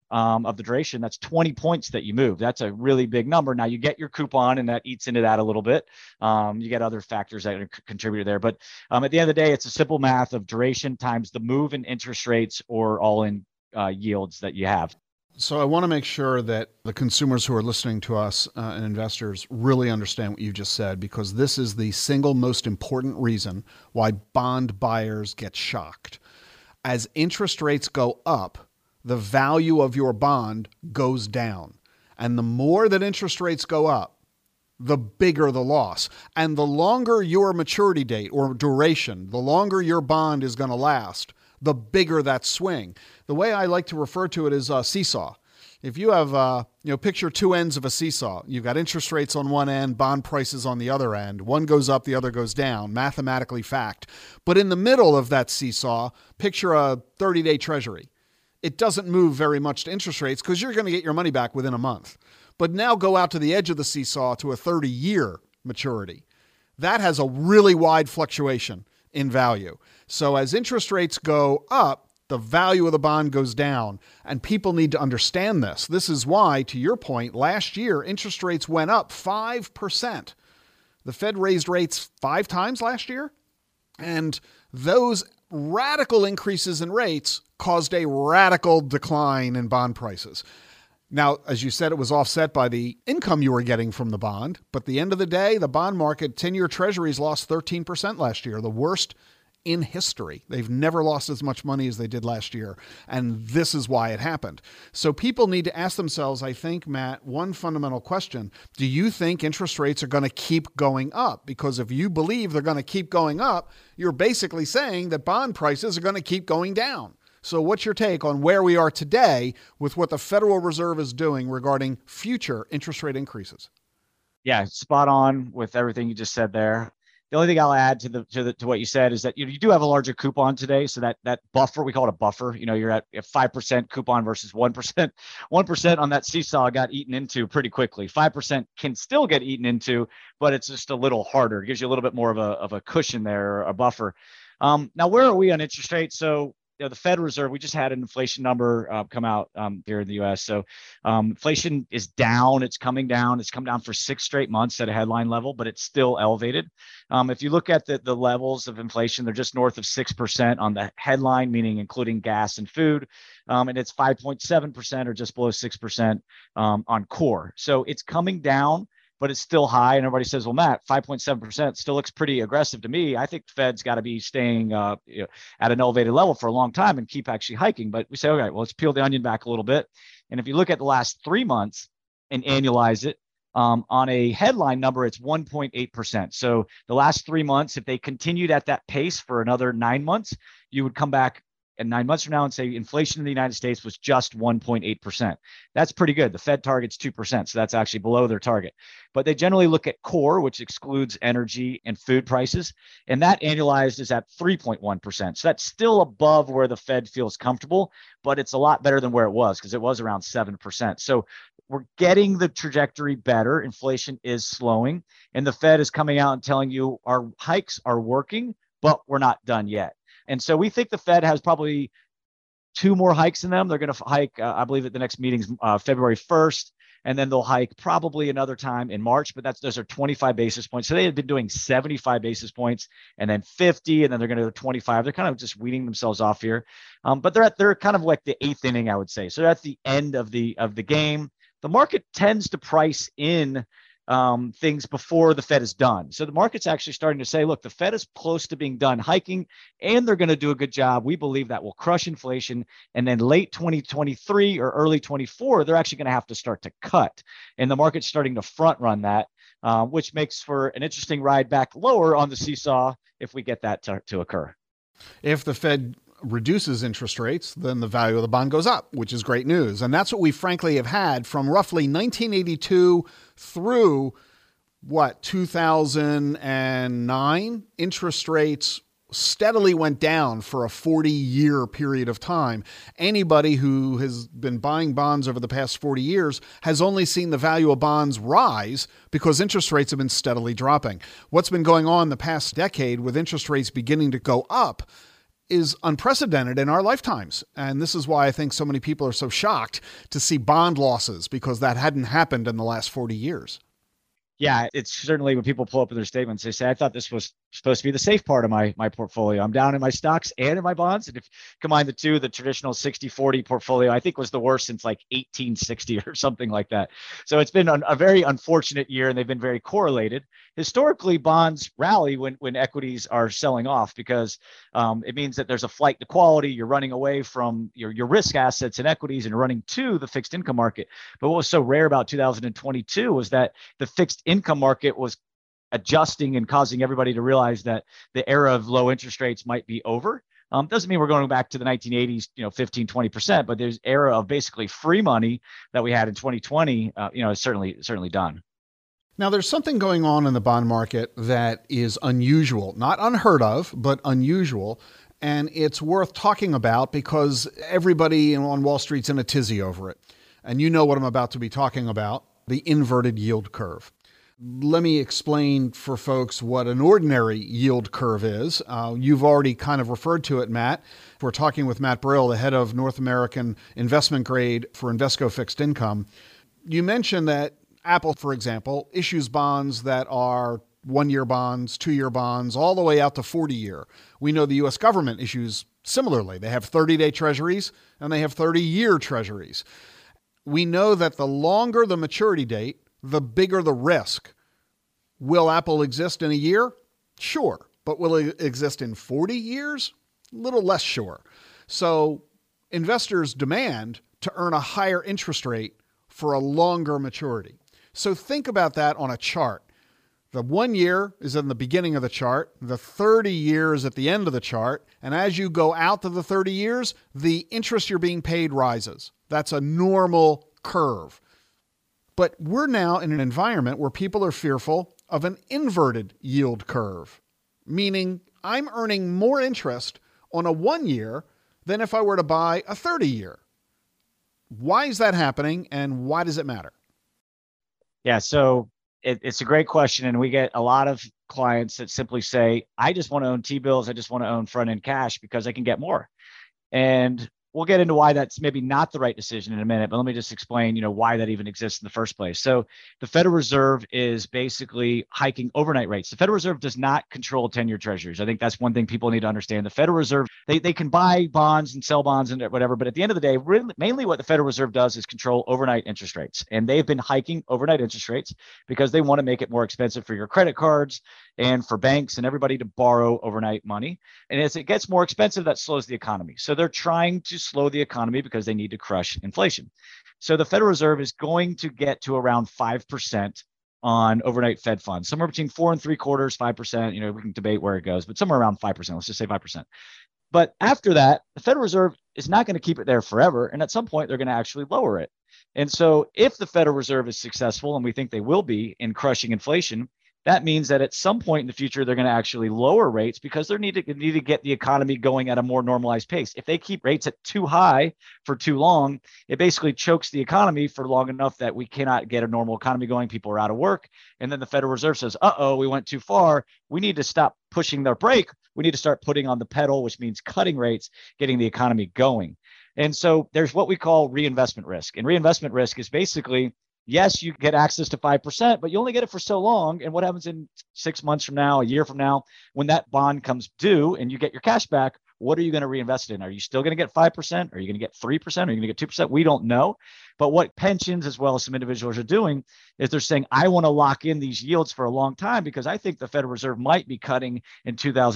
of the duration, that's 20 points that you move. That's a really big number. Now you get your coupon, and that eats into that a little bit. You get other factors that are contributed there. But at the end of the day, it's a simple math of duration times the move in interest rates or all-in yields that you have. So I want to make sure that the consumers who are listening to us and investors really understand what you just said, because this is the single most important reason why bond buyers get shocked. As interest rates go up, the value of your bond goes down. And the more that interest rates go up, the bigger the loss. And the longer your maturity date or duration, the longer your bond is going to last, the bigger that swing. The way I like to refer to it is a seesaw. If you have, picture two ends of a seesaw. You've got interest rates on one end, bond prices on the other end. One goes up, the other goes down, mathematically fact. But in the middle of that seesaw, picture a 30-day treasury. It doesn't move very much to interest rates because you're going to get your money back within a month. But now go out to the edge of the seesaw to a 30-year maturity. That has a really wide fluctuation in value. So as interest rates go up, the value of the bond goes down, and people need to understand this. This is why, to your point, last year, interest rates went up 5%. The Fed raised rates 5 times last year, and those radical increases in rates caused a radical decline in bond prices. Now, as you said, it was offset by the income you were getting from the bond, but at the end of the day, the bond market, 10-year treasuries lost 13% last year, the worst in history. They've never lost as much money as they did last year, and this is why it happened. So people need to ask themselves, I think, Matt, one fundamental question. Do you think interest rates are going to keep going up? Because if you believe they're going to keep going up, you're basically saying that bond prices are going to keep going down. So what's your take on where we are today with what the Federal Reserve is doing regarding future interest rate increases? Yeah, spot on with everything you just said there. The only thing I'll add to what you said is that you do have a larger coupon today. So that buffer, we call it a buffer. You're at a 5% coupon versus 1%. 1% on that seesaw got eaten into pretty quickly. 5% can still get eaten into, but it's just a little harder. It gives you a little bit more of a cushion there, or a buffer. Now, where are we on interest rates? So the Fed Reserve, we just had an inflation number come out here in the U.S. So inflation is down. It's coming down. It's come down for 6 straight months at a headline level, but it's still elevated. If you look at the levels of inflation, they're just north of 6% on the headline, meaning including gas and food. And it's 5.7% or just below 6% on core. So it's coming down, but it's still high. And everybody says, well, Matt, 5.7% still looks pretty aggressive to me. I think the Fed's got to be staying at an elevated level for a long time and keep actually hiking. But we say, okay, well, let's peel the onion back a little bit. And if you look at the last 3 months and annualize it, on a headline number, it's 1.8%. So the last 3 months, if they continued at that pace for another 9 months, you would come back and 9 months from now and say inflation in the United States was just 1.8%. That's pretty good. The Fed targets 2%. So that's actually below their target. But they generally look at core, which excludes energy and food prices. And that annualized is at 3.1%. So that's still above where the Fed feels comfortable, but it's a lot better than where it was, because it was around 7%. So we're getting the trajectory better. Inflation is slowing, and the Fed is coming out and telling you our hikes are working, but we're not done yet. And so we think the Fed has probably 2 more hikes in them. They're going to hike, I believe, at the next meeting's February 1st, and then they'll hike probably another time in March. But those are 25 basis points. So they had been doing 75 basis points, and then 50, and then they're going to go 25. They're kind of just weaning themselves off here. But they're kind of like the 8th inning, I would say. So they're at the end of the game. The market tends to price in things before the Fed is done. So the market's actually starting to say, look, the Fed is close to being done hiking, and they're going to do a good job. We believe that will crush inflation. And then late 2023 or early 24, they're actually going to have to start to cut. And the market's starting to front run that, which makes for an interesting ride back lower on the seesaw if we get that to occur. If the Fed reduces interest rates, then the value of the bond goes up, which is great news. And that's what we frankly have had from roughly 1982 through 2009. Interest rates steadily went down for a 40-year period of time. Anybody who has been buying bonds over the past 40 years has only seen the value of bonds rise because interest rates have been steadily dropping. What's been going on the past decade with interest rates beginning to go up is unprecedented in our lifetimes. And this is why I think so many people are so shocked to see bond losses, because that hadn't happened in the last 40 years. Yeah, it's certainly when people pull up in their statements, they say, I thought this was supposed to be the safe part of my portfolio. I'm down in my stocks and in my bonds. And if you combine the two, the traditional 60-40 portfolio, I think was the worst since like 1860 or something like that. So it's been a very unfortunate year, and they've been very correlated. Historically, bonds rally when equities are selling off, because it means that there's a flight to quality. You're running away from your risk assets and equities and running to the fixed income market. But what was so rare about 2022 was that the fixed income market was adjusting and causing everybody to realize that the era of low interest rates might be over. Doesn't mean we're going back to the 1980s, 15, 20%, but there's era of basically free money that we had in 2020, is certainly done. Now, there's something going on in the bond market that is unusual, not unheard of, but unusual. And it's worth talking about because everybody on Wall Street's in a tizzy over it. And you know what I'm about to be talking about, the inverted yield curve. Let me explain for folks what an ordinary yield curve is. You've already kind of referred to it, Matt. We're talking with Matt Brill, the head of North American Investment Grade for Invesco Fixed Income. You mentioned that Apple, for example, issues bonds that are 1-year bonds, 2-year bonds, all the way out to 40-year. We know the U.S. government issues similarly. They have 30-day treasuries and they have 30-year treasuries. We know that the longer the maturity date, the bigger the risk. Will Apple exist in a year? Sure. But will it exist in 40 years? A little less sure. So investors demand to earn a higher interest rate for a longer maturity. So think about that on a chart. The 1 year is in the beginning of the chart. The 30 years at the end of the chart. And as you go out to the 30 years, the interest you're being paid rises. That's a normal curve. But we're now in an environment where people are fearful of an inverted yield curve, meaning I'm earning more interest on a 1-year than if I were to buy a 30-year. Why is that happening, and why does it matter? Yeah, so it's a great question. And we get a lot of clients that simply say, I just want to own T-bills. I just want to own front-end cash because I can get more. And we'll get into why that's maybe not the right decision in a minute, but let me just explain, why that even exists in the first place. So the Federal Reserve is basically hiking overnight rates. The Federal Reserve does not control 10-year treasuries. I think that's one thing people need to understand. The Federal Reserve, they can buy bonds and sell bonds and whatever, but at the end of the day, really, mainly what the Federal Reserve does is control overnight interest rates. And they've been hiking overnight interest rates because they want to make it more expensive for your credit cards and for banks and everybody to borrow overnight money. And as it gets more expensive, that slows the economy. So they're trying to slow the economy because they need to crush inflation. So the Federal Reserve is going to get to around 5% on overnight Fed funds, somewhere between 4.75%, 5%. We can debate where it goes, but somewhere around 5%. Let's just say 5%. But after that, the Federal Reserve is not going to keep it there forever. And at some point, they're going to actually lower it. And so if the Federal Reserve is successful, and we think they will be in crushing inflation, that means that at some point in the future, they're going to actually lower rates because they need to get the economy going at a more normalized pace. If they keep rates at too high for too long, it basically chokes the economy for long enough that we cannot get a normal economy going. People are out of work. And then the Federal Reserve says, we went too far. We need to stop pushing their brake. We need to start putting on the pedal, which means cutting rates, getting the economy going. And so there's what we call reinvestment risk. And reinvestment risk is basically, yes, you get access to 5%, but you only get it for so long. And what happens in 6 months from now, a year from now, when that bond comes due and you get your cash back, what are you going to reinvest in? Are you still going to get 5%? Are you going to get 3%? Are you going to get 2%? We don't know. But what pensions, as well as some individuals, are doing is they're saying, I want to lock in these yields for a long time because I think the Federal Reserve might be cutting in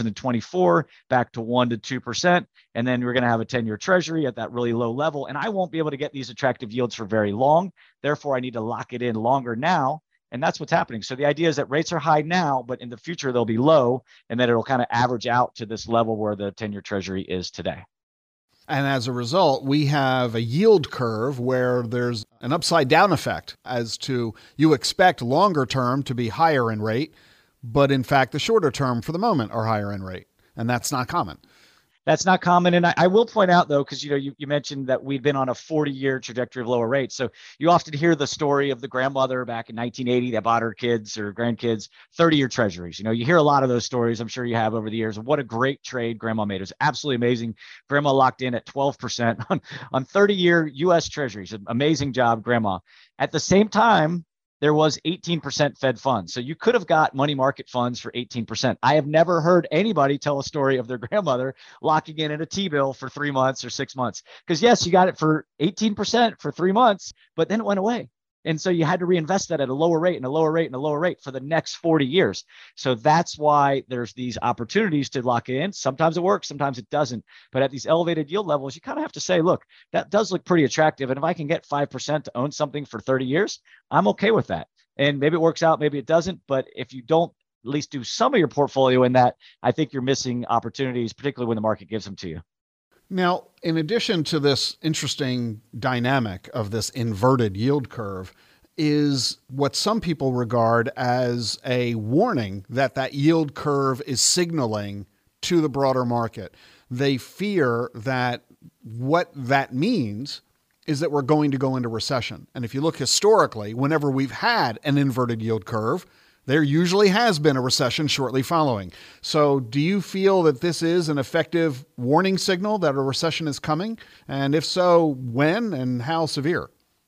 2024 back to 1 to 2%. And then we're going to have a 10-year treasury at that really low level. And I won't be able to get these attractive yields for very long. Therefore, I need to lock it in longer now. And that's what's happening. So the idea is that rates are high now, but in the future, they'll be low, and then it'll kind of average out to this level where the 10-year treasury is today. And as a result, we have a yield curve where there's an upside down effect as to you expect longer term to be higher in rate, but in fact, the shorter term for the moment are higher in rate. And that's not common. That's not common. And I will point out, though, because you mentioned that we've been on a 40-year trajectory of lower rates. So you often hear the story of the grandmother back in 1980 that bought her kids or grandkids 30-year treasuries. You hear a lot of those stories. I'm sure you have over the years. What a great trade grandma made. It was absolutely amazing. Grandma locked in at 12% on 30-year U.S. treasuries. Amazing job, grandma. At the same time, there was 18% Fed funds. So you could have got money market funds for 18%. I have never heard anybody tell a story of their grandmother locking in a T-bill for 3 months or 6 months. Because yes, you got it for 18% for 3 months, but then it went away. And so you had to reinvest that at a lower rate and a lower rate and a lower rate for the next 40 years. So that's why there's these opportunities to lock it in. Sometimes it works, sometimes it doesn't. But at these elevated yield levels, you kind of have to say, look, that does look pretty attractive. And if I can get 5% to own something for 30 years, I'm okay with that. And maybe it works out, maybe it doesn't. But if you don't at least do some of your portfolio in that, I think you're missing opportunities, particularly when the market gives them to you. Now, in addition to this interesting dynamic of this inverted yield curve, is what some people regard as a warning that that yield curve is signaling to the broader market. They fear that what that means is that we're going to go into recession. And if you look historically, whenever we've had an inverted yield curve, there usually has been a recession shortly following. So do you feel that this is an effective warning signal that a recession is coming? And if so, when and how severe?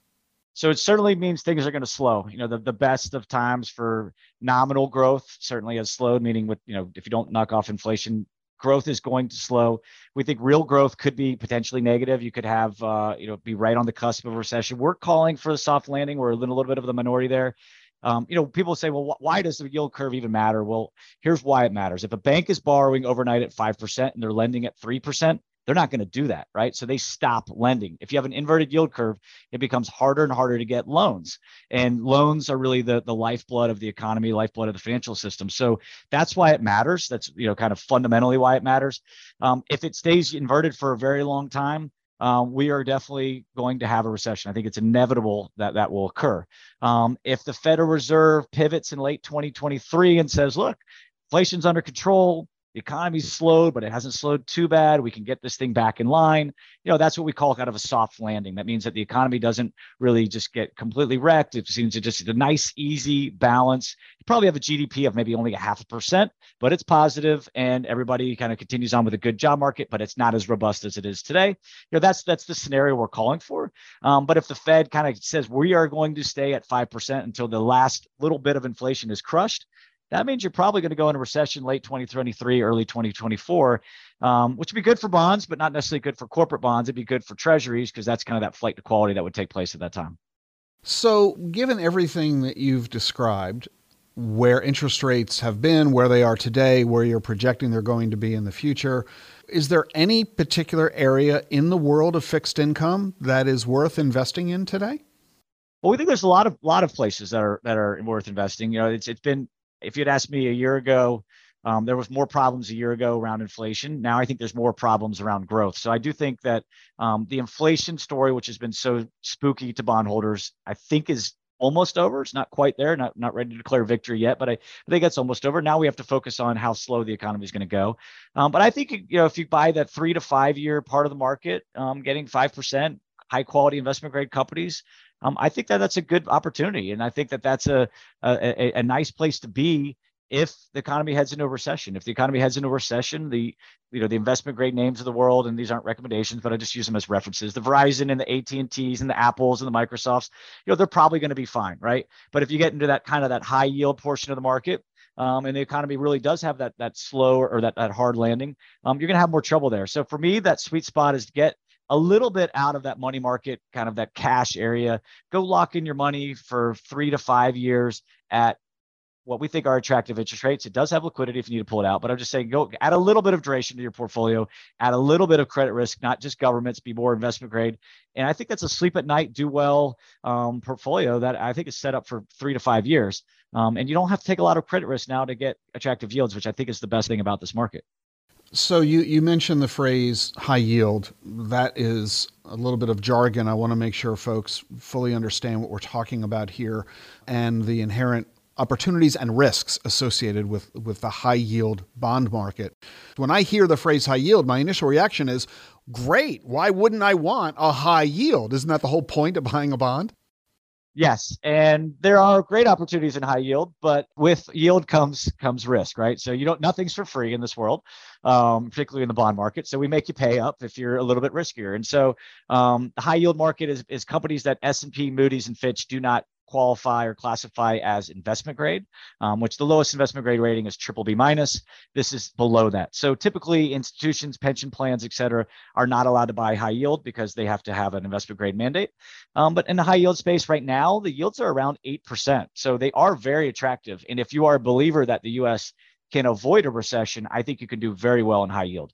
So it certainly means things are going to slow. The best of times for nominal growth certainly has slowed, meaning if you don't knock off inflation, growth is going to slow. We think real growth could be potentially negative. You could have, be right on the cusp of a recession. We're calling for a soft landing. We're a little bit of the minority there. People say, well, why does the yield curve even matter? Well, here's why it matters. If a bank is borrowing overnight at 5% and they're lending at 3%, they're not going to do that, right? So they stop lending. If you have an inverted yield curve, it becomes harder and harder to get loans. And loans are really the lifeblood of the economy, lifeblood of the financial system. So that's why it matters. That's, kind of fundamentally why it matters. If it stays inverted for a very long time, we are definitely going to have a recession. I think it's inevitable that that will occur. If the Federal Reserve pivots in late 2023 and says, look, inflation's under control, the economy's slowed, but it hasn't slowed too bad, we can get this thing back in line. That's what we call kind of a soft landing. That means that the economy doesn't really just get completely wrecked. It seems to just a nice, easy balance. You probably have a GDP of maybe only 0.5%, but it's positive, and everybody kind of continues on with a good job market, but it's not as robust as it is today. That's the scenario we're calling for. But if the Fed kind of says we are going to stay at 5% until the last little bit of inflation is crushed, that means you're probably going to go into recession late 2023, early 2024, which would be good for bonds, but not necessarily good for corporate bonds. It'd be good for treasuries because that's kind of that flight to quality that would take place at that time. So given everything that you've described, where interest rates have been, where they are today, where you're projecting they're going to be in the future, is there any particular area in the world of fixed income that is worth investing in today? Well, we think there's a lot of places that are worth investing. It's been, if you'd asked me a year ago, there was more problems a year ago around inflation. Now I think there's more problems around growth. So I do think that the inflation story, which has been so spooky to bondholders, I think is almost over. It's not quite there, not ready to declare victory yet, but I think that's almost over. Now we have to focus on how slow the economy is going to go. But I think, if you buy that 3 to 5 year part of the market, getting 5%, high quality investment grade companies, I think that that's a good opportunity. And I think that that's a nice place to be if the economy heads into a recession. If the economy heads into a recession, the investment grade names of the world, and these aren't recommendations, but I just use them as references, the Verizon and the AT&Ts and the Apples and the Microsofts, they're probably going to be fine, right? But if you get into that kind of that high yield portion of the market, and the economy really does have that slow or that hard landing, you're going to have more trouble there. So for me, that sweet spot is to get a little bit out of that money market, kind of that cash area. Go lock in your money for 3 to 5 years at what we think are attractive interest rates. It does have liquidity if you need to pull it out, but I'm just saying, go add a little bit of duration to your portfolio, add a little bit of credit risk, not just governments, be more investment grade. And I think that's a sleep at night, do well portfolio that I think is set up for 3 to 5 years. And you don't have to take a lot of credit risk now to get attractive yields, which I think is the best thing about this market. So you mentioned the phrase high yield. That is a little bit of jargon. I want to make sure folks fully understand what we're talking about here and the inherent opportunities and risks associated with the high yield bond market. When I hear the phrase high yield, my initial reaction is, great, why wouldn't I want a high yield? Isn't that the whole point of buying a bond? Yes. And there are great opportunities in high yield, but with yield comes risk, right? So nothing's for free in this world, particularly in the bond market. So we make you pay up if you're a little bit riskier. And so the high yield market is companies that S&P, Moody's, and Fitch do not qualify or classify as investment grade, which the lowest investment grade rating is BBB minus. This is below that. So typically institutions, pension plans, et cetera, are not allowed to buy high yield because they have to have an investment grade mandate. But in the high yield space right now, the yields are around 8%. So they are very attractive. And if you are a believer that the U.S. can avoid a recession, I think you can do very well in high yield.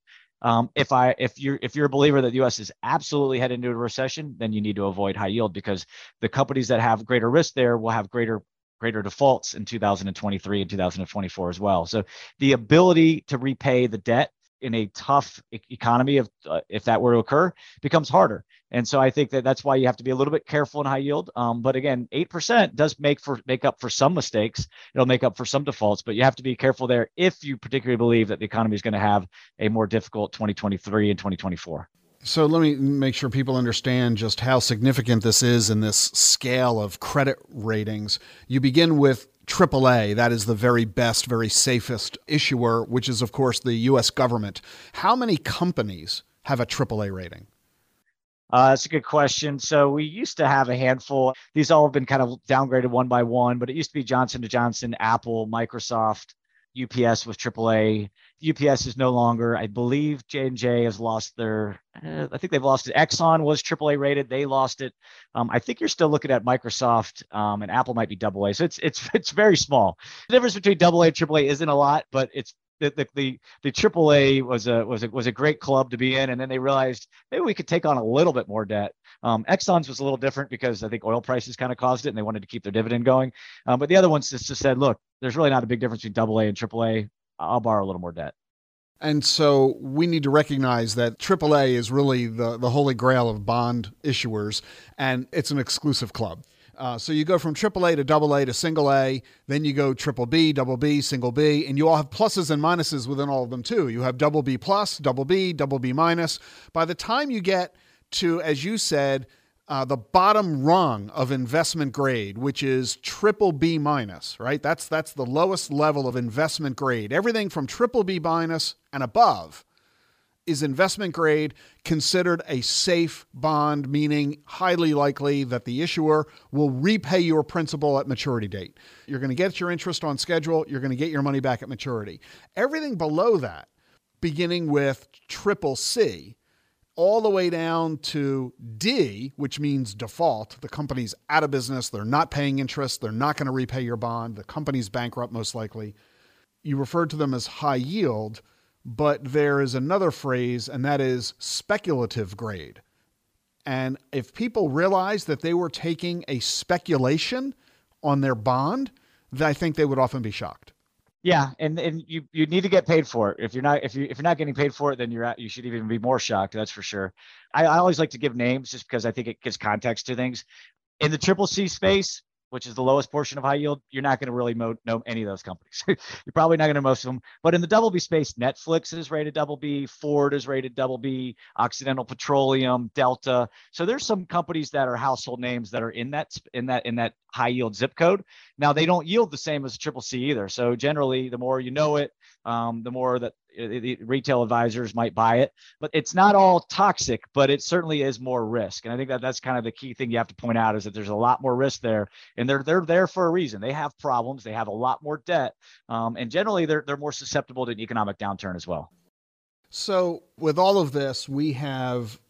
If you're a believer that the U.S. is absolutely headed into a recession, then you need to avoid high yield because the companies that have greater risk there will have greater defaults in 2023 and 2024 as well. So the ability to repay the debt in a tough economy, if that were to occur, becomes harder. And so I think that's why you have to be a little bit careful in high yield. But again, 8% does make up for some mistakes. It'll make up for some defaults, but you have to be careful there if you particularly believe that the economy is going to have a more difficult 2023 and 2024. So let me make sure people understand just how significant this is in this scale of credit ratings. You begin with AAA, that is the very best, very safest issuer, which is, of course, the U.S. government. How many companies have a AAA rating? That's a good question. So we used to have a handful. These all have been kind of downgraded one by one, but it used to be Johnson & Johnson, Apple, Microsoft, UPS was AAA. UPS is no longer. I believe J&J has lost their, I think they've lost it. Exxon was AAA rated. They lost it. I think you're still looking at Microsoft and Apple might be AA. So it's very small. The difference between AA and AAA isn't a lot, but it's the AAA was a great club to be in. And then they realized maybe we could take on a little bit more debt. Exxon's was a little different because I think oil prices kind of caused it and they wanted to keep their dividend going. But the other ones just said, look, there's really not a big difference between AA and AAA. I'll borrow a little more debt. And so we need to recognize that AAA is really the holy grail of bond issuers, and it's an exclusive club. So you go from AAA to AA to single A, then you go triple B, double B, single B, and you all have pluses and minuses within all of them too. You have double B plus, double B minus. By the time you get to, as you said, the bottom rung of investment grade, which is triple B minus, right? That's the lowest level of investment grade. Everything from triple B minus and above is investment grade, considered a safe bond, meaning highly likely that the issuer will repay your principal at maturity date. You're going to get your interest on schedule. You're going to get your money back at maturity. Everything below that, beginning with triple C, all the way down to D, which means default. The company's out of business. They're not paying interest. They're not going to repay your bond. The company's bankrupt, most likely. You referred to them as high yield, but there is another phrase, and that is speculative grade. And if people realized that they were taking a speculation on their bond, then I think they would often be shocked. Yeah, and you need to get paid for it. If you're not getting paid for it, then you should even be more shocked. That's for sure. I always like to give names just because I think it gives context to things. In the triple C space, which is the lowest portion of high yield, you're not going to really know any of those companies. You're probably not going to know most of them. But in the double B space, Netflix is rated double B, Ford is rated double B, Occidental Petroleum, Delta. So there's some companies that are household names that are in that high yield zip code. Now they don't yield the same as triple C either. So generally, the more you know it, the more that the retail advisors might buy it. But it's not all toxic, but it certainly is more risk. And I think that's kind of the key thing you have to point out, is that there's a lot more risk there, and they're there for a reason. They have problems. They have a lot more debt, and generally they're more susceptible to an economic downturn as well. So with all of this, we have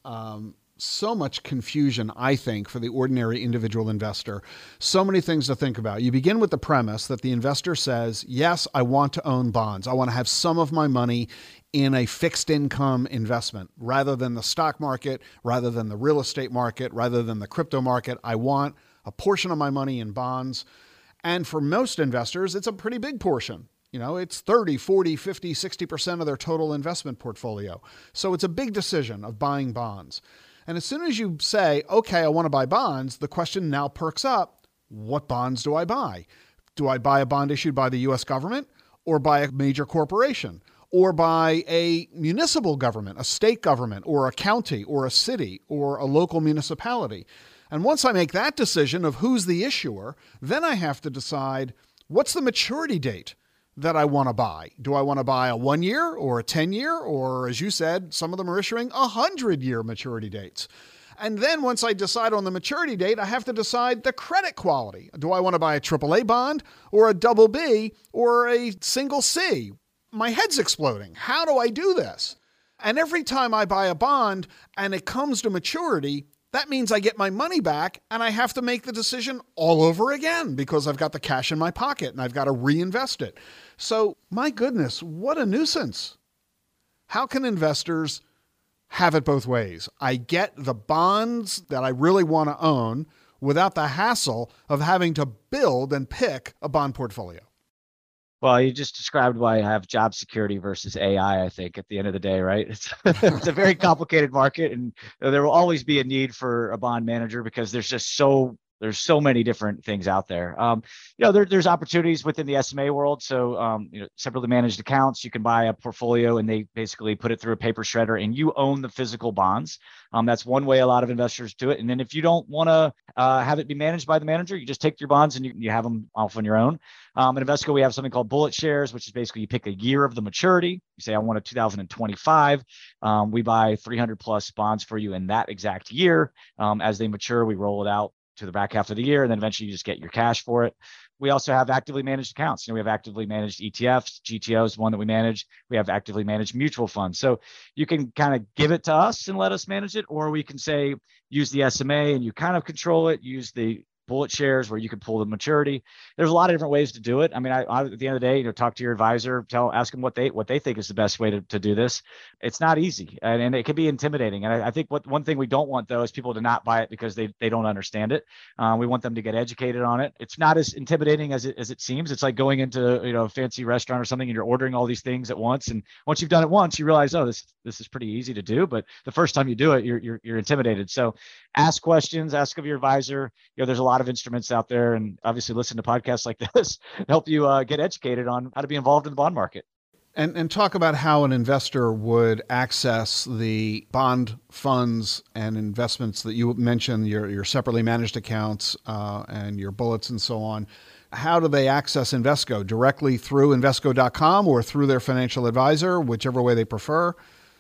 so much confusion, I think, for the ordinary individual investor. So many things to think about. You begin with the premise that the investor says, yes, I want to own bonds. I want to have some of my money in a fixed income investment rather than the stock market, rather than the real estate market, rather than the crypto market. I want a portion of my money in bonds. And for most investors, it's a pretty big portion. You know, it's 30, 40, 50, 60% of their total investment portfolio. So it's a big decision of buying bonds. And as soon as you say, okay, I want to buy bonds, the question now perks up, what bonds do I buy? Do I buy a bond issued by the U.S. government, or by a major corporation, or by a municipal government, a state government, or a county, or a city, or a local municipality? And once I make that decision of who's the issuer, then I have to decide, what's the maturity date that I want to buy? Do I want to buy a 1 year or a 10 year? Or as you said, some of them are issuing 100-year maturity dates. And then once I decide on the maturity date, I have to decide the credit quality. Do I want to buy a AAA bond or a double B or a single C? My head's exploding. How do I do this? And every time I buy a bond and it comes to maturity, that means I get my money back and I have to make the decision all over again because I've got the cash in my pocket and I've got to reinvest it. So, my goodness, what a nuisance. How can investors have it both ways? I get the bonds that I really want to own without the hassle of having to build and pick a bond portfolio. Well, you just described why I have job security versus AI, I think, at the end of the day, right? It's a very complicated market, and there will always be a need for a bond manager because there's so many different things out there. There's opportunities within the SMA world. So, separately managed accounts, you can buy a portfolio and they basically put it through a paper shredder and you own the physical bonds. That's one way a lot of investors do it. And then if you don't want to have it be managed by the manager, you just take your bonds and you have them off on your own. At Invesco, we have something called bullet shares, which is basically you pick a year of the maturity. You say, I want a 2025. We buy 300 plus bonds for you in that exact year. As they mature, we roll it out to the back half of the year, and then eventually you just get your cash for it. We also have actively managed accounts. We have actively managed ETFs. GTO is one that we manage. We have actively managed mutual funds. So you can kind of give it to us and let us manage it, or we can say use the SMA and you kind of control it. Use the bullet shares where you can pull the maturity. There's a lot of different ways to do it. I mean, I at the end of the day, talk to your advisor, ask them what they think is the best way to do this. It's not easy, and it can be intimidating. And I think one thing we don't want, though, is people to not buy it because they don't understand it. We want them to get educated on it. It's not as intimidating as it seems. It's like going into a fancy restaurant or something, and you're ordering all these things at once. And once you've done it once, you realize, oh, this is pretty easy to do. But the first time you do it, you're intimidated. So ask questions, ask of your advisor. There's a lot of instruments out there, and obviously listen to podcasts like this help you get educated on how to be involved in the bond market. And talk about how an investor would access the bond funds and investments that you mentioned, your separately managed accounts and your bullets and so on. How do they access Invesco? Directly through Invesco.com or through their financial advisor, whichever way they prefer?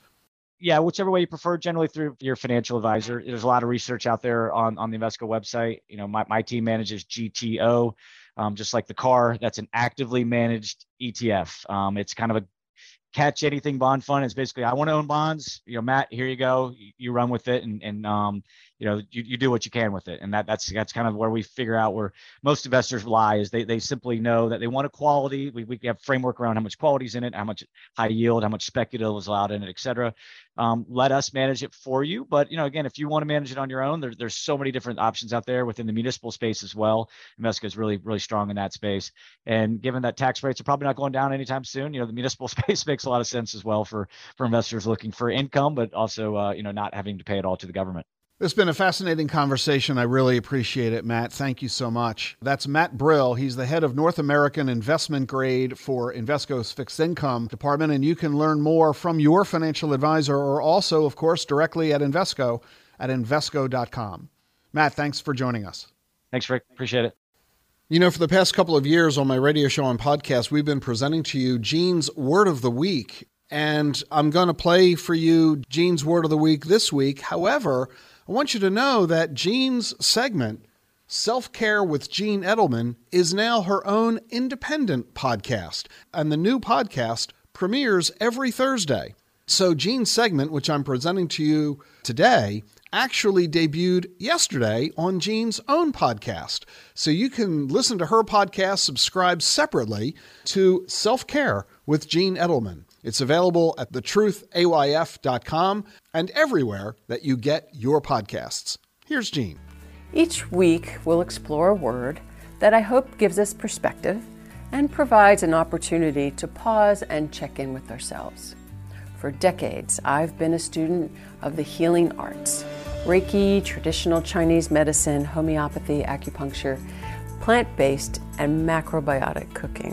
Yeah, whichever way you prefer, generally through your financial advisor. There's a lot of research out there on the Invesco website. My team manages GTO, just like the car. That's an actively managed ETF. It's kind of a catch anything bond fund. It's basically, I want to own bonds. Matt, here you go. You run with it, and you do what you can with it. And that's kind of where we figure out where most investors lie, is they simply know that they want a quality. We have framework around how much quality is in it, how much high yield, how much speculative is allowed in it, et cetera. Let us manage it for you. But, again, if you want to manage it on your own, there's so many different options out there within the municipal space as well. Invesco is really, really strong in that space. And given that tax rates are probably not going down anytime soon, the municipal space makes a lot of sense as well for investors looking for income, but also, not having to pay it all to the government. It's been a fascinating conversation. I really appreciate it, Matt. Thank you so much. That's Matt Brill. He's the head of North American Investment Grade for Invesco's Fixed Income Department, and you can learn more from your financial advisor or also, of course, directly at Invesco at Invesco.com. Matt, thanks for joining us. Thanks, Rick. Appreciate it. For the past couple of years on my radio show and podcast, we've been presenting to you Gene's Word of the Week, and I'm going to play for you Gene's Word of the Week this week. However, I want you to know that Gene's segment, Self-Care with Gene Edelman, is now her own independent podcast, and the new podcast premieres every Thursday. So Gene's segment, which I'm presenting to you today, actually debuted yesterday on Gene's own podcast. So you can listen to her podcast, subscribe separately to Self-Care with Gene Edelman. It's available at thetruthayf.com and everywhere that you get your podcasts. Here's Gene. Each week, we'll explore a word that I hope gives us perspective and provides an opportunity to pause and check in with ourselves. For decades, I've been a student of the healing arts: Reiki, traditional Chinese medicine, homeopathy, acupuncture, plant-based, and macrobiotic cooking.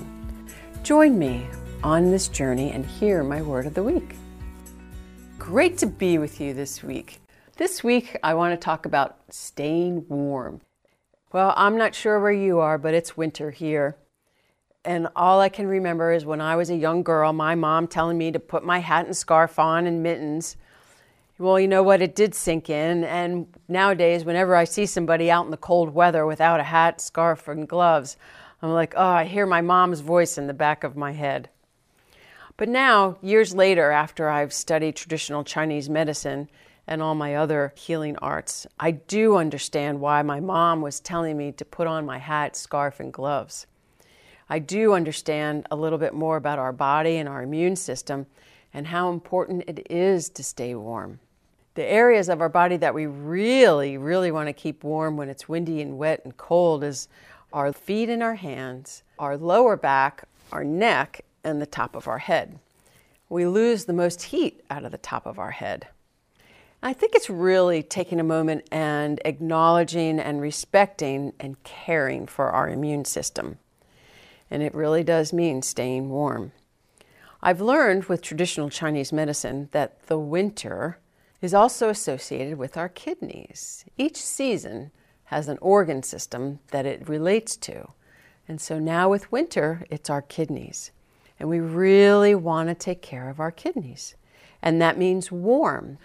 Join me on this journey and hear my word of the week. Great to be with you this week. This week, I want to talk about staying warm. Well, I'm not sure where you are, but it's winter here. And all I can remember is when I was a young girl, my mom telling me to put my hat and scarf on and mittens. Well, you know what? It did sink in. And nowadays, whenever I see somebody out in the cold weather without a hat, scarf, and gloves, I'm like, oh, I hear my mom's voice in the back of my head. But now, years later, after I've studied traditional Chinese medicine and all my other healing arts, I do understand why my mom was telling me to put on my hat, scarf, and gloves. I do understand a little bit more about our body and our immune system and how important it is to stay warm. The areas of our body that we really, really want to keep warm when it's windy and wet and cold is our feet and our hands, our lower back, our neck, and the top of our head. We lose the most heat out of the top of our head. I think it's really taking a moment and acknowledging and respecting and caring for our immune system. And it really does mean staying warm. I've learned with traditional Chinese medicine that the winter is also associated with our kidneys. Each season has an organ system that it relates to. And so now with winter, it's our kidneys. And we really want to take care of our kidneys. And that means warm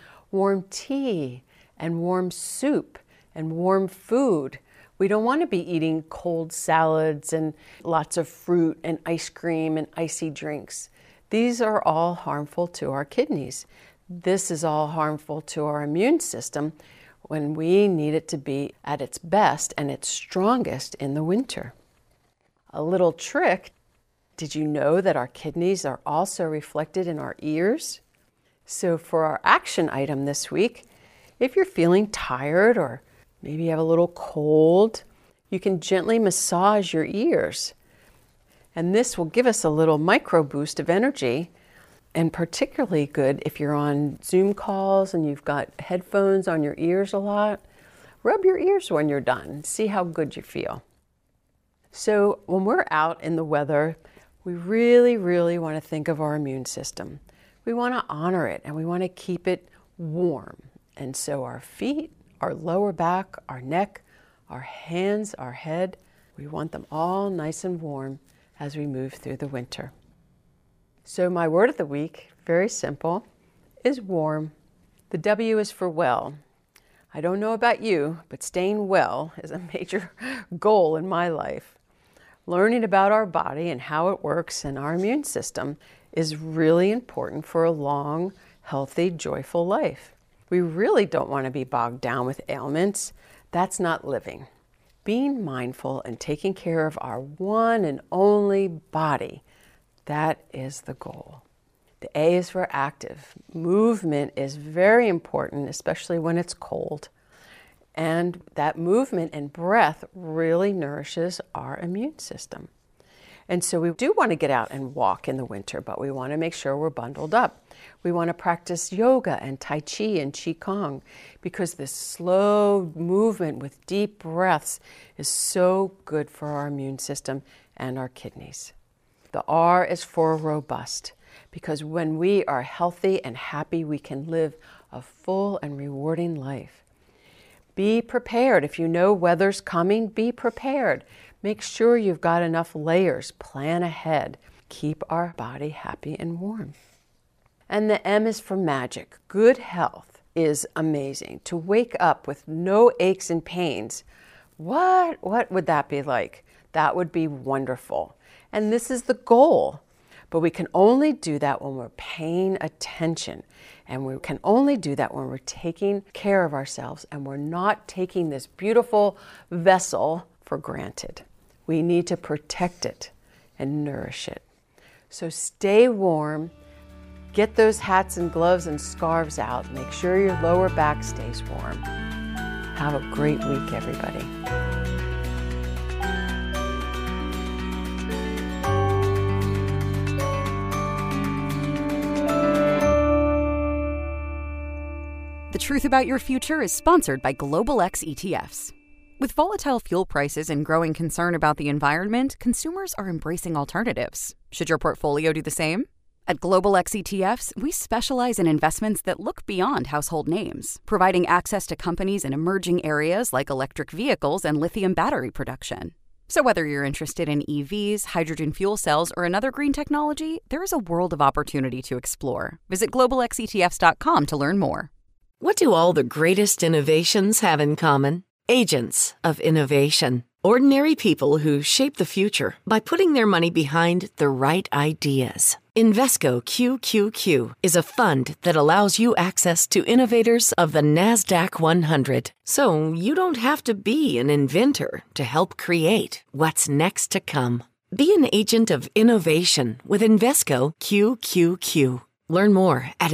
tea and warm soup and warm food. We don't want to be eating cold salads and lots of fruit and ice cream and icy drinks. These are all harmful to our kidneys. This is all harmful to our immune system, when we need it to be at its best and its strongest in the winter. A little trick, did you know that our kidneys are also reflected in our ears? So for our action item this week, if you're feeling tired or maybe you have a little cold, you can gently massage your ears. And this will give us a little micro boost of energy, and particularly good if you're on Zoom calls and you've got headphones on your ears a lot. Rub your ears when you're done. See how good you feel. So when we're out in the weather, we really, really want to think of our immune system. We want to honor it and we want to keep it warm. And so our feet, our lower back, our neck, our hands, our head, we want them all nice and warm as we move through the winter. So my word of the week, very simple, is warm. The W is for well. I don't know about you, but staying well is a major goal in my life. Learning about our body and how it works and our immune system is really important for a long, healthy, joyful life. We really don't want to be bogged down with ailments. That's not living. Being mindful and taking care of our one and only body, that is the goal. The A is for active. Movement is very important, especially when it's cold. And that movement and breath really nourishes our immune system. And so we do want to get out and walk in the winter, but we want to make sure we're bundled up. We want to practice yoga and Tai Chi and Qigong because this slow movement with deep breaths is so good for our immune system and our kidneys. The R is for robust because when we are healthy and happy, we can live a full and rewarding life. Be prepared. If you know weather's coming, be prepared. Make sure you've got enough layers. Plan ahead. Keep our body happy and warm. And the M is for magic. Good health is amazing. To wake up with no aches and pains, what would that be like? That would be wonderful. And this is the goal. But we can only do that when we're paying attention. And we can only do that when we're taking care of ourselves and we're not taking this beautiful vessel for granted. We need to protect it and nourish it. So stay warm. Get those hats and gloves and scarves out. Make sure your lower back stays warm. Have a great week, everybody. The Truth About Your Future is sponsored by Global X ETFs. With volatile fuel prices and growing concern about the environment, consumers are embracing alternatives. Should your portfolio do the same? At Global X ETFs, we specialize in investments that look beyond household names, providing access to companies in emerging areas like electric vehicles and lithium battery production. So whether you're interested in EVs, hydrogen fuel cells, or another green technology, there is a world of opportunity to explore. Visit globalxetfs.com to learn more. What do all the greatest innovations have in common? Agents of innovation. Ordinary people who shape the future by putting their money behind the right ideas. Invesco QQQ is a fund that allows you access to innovators of the NASDAQ 100. So you don't have to be an inventor to help create what's next to come. Be an agent of innovation with Invesco QQQ. Learn more at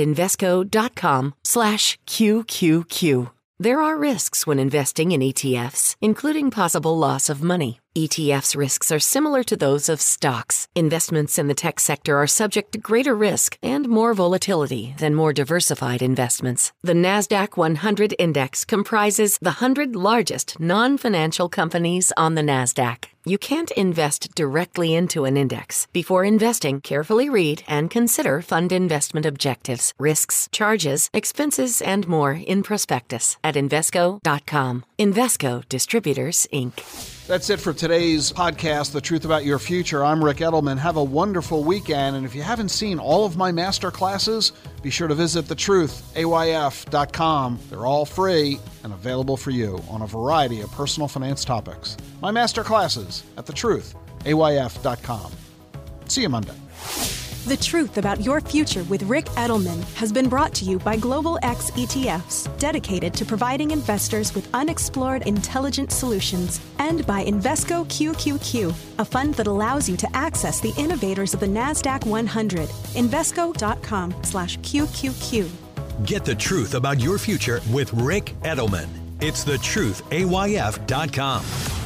Invesco.com/QQQ. There are risks when investing in ETFs, including possible loss of money. ETFs' risks are similar to those of stocks. Investments in the tech sector are subject to greater risk and more volatility than more diversified investments. The NASDAQ 100 Index comprises the 100 largest non-financial companies on the NASDAQ. You can't invest directly into an index. Before investing, carefully read and consider fund investment objectives, risks, charges, expenses, and more in prospectus at Invesco.com. Invesco Distributors, Inc. That's it for today's podcast, The Truth About Your Future. I'm Rick Edelman. Have a wonderful weekend. And if you haven't seen all of my master classes, be sure to visit thetruthayf.com. They're all free and available for you on a variety of personal finance topics. My master classes at thetruthayf.com. See you Monday. The Truth About Your Future with Rick Edelman has been brought to you by Global X ETFs, dedicated to providing investors with unexplored intelligent solutions, and by Invesco QQQ, a fund that allows you to access the innovators of the NASDAQ 100. Invesco.com/QQQ. Get the truth about your future with Rick Edelman. It's thetruthayf.com.